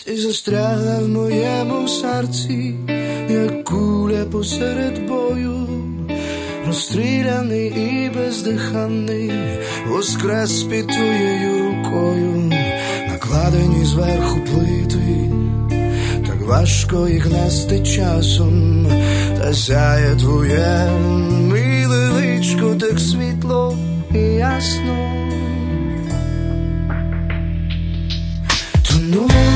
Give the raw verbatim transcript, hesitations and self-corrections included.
Ти застрягла в моєму серці, як куля посеред бою, розстріляний і бездиханний, воскрес під твоєю рукою, накладені зверху плити, так важко їх нести часом, та сяє твоє миле личко так світло і ясно. Тону